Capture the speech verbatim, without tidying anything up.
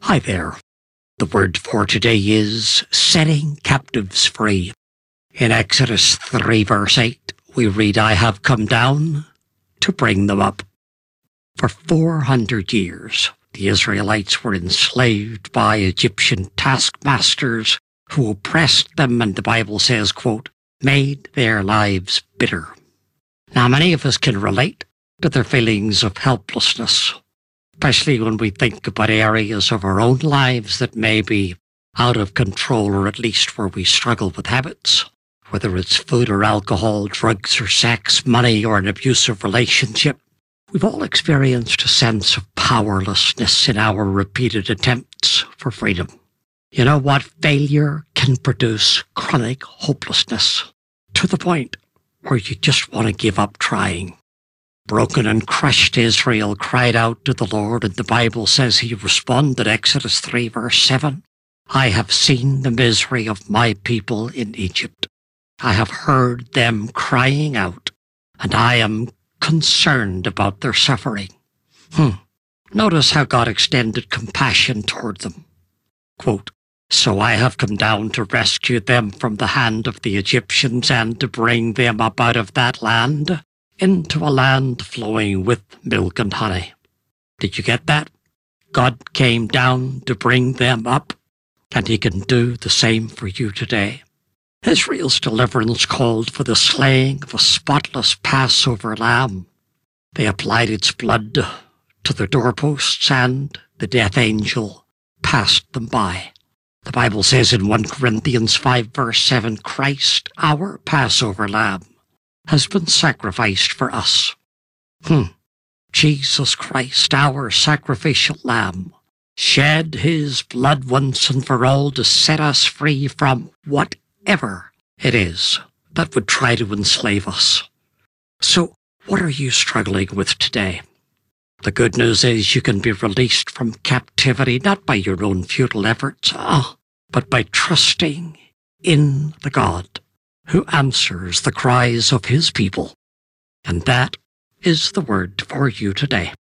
Hi there. The word for today is setting captives free. In Exodus three verse eight, we read, I have come down to bring them up. For four hundred years, the Israelites were enslaved by Egyptian taskmasters who oppressed them, and the Bible says, quote, made their lives bitter. Now, many of us can relate to their feelings of helplessness, especially when we think about areas of our own lives that may be out of control, or at least where we struggle with habits, whether it's food or alcohol, drugs or sex, money or an abusive relationship. We've all experienced a sense of powerlessness in our repeated attempts for freedom. You know what? Failure can produce chronic hopelessness to the point where you just want to give up trying. Broken and crushed Israel cried out to the Lord, and the Bible says he responded, Exodus three verse seven, I have seen the misery of my people in Egypt. I have heard them crying out, and I am concerned about their suffering. Hmm. Notice how God extended compassion toward them. Quote, so I have come down to rescue them from the hand of the Egyptians and to bring them up out of that land into a land flowing with milk and honey. Did you get that? God came down to bring them up, and he can do the same for you today. Israel's deliverance called for the slaying of a spotless Passover lamb. They applied its blood to their doorposts, and the death angel passed them by. The Bible says in First Corinthians five verse seven, Christ, our Passover lamb, has been sacrificed for us. Hmm. Jesus Christ, our sacrificial lamb, shed his blood once and for all to set us free from whatever it is that would try to enslave us. So, what are you struggling with today? The good news is you can be released from captivity, not by your own futile efforts, ah, but by trusting in the God who answers the cries of his people. And that is the word for you today.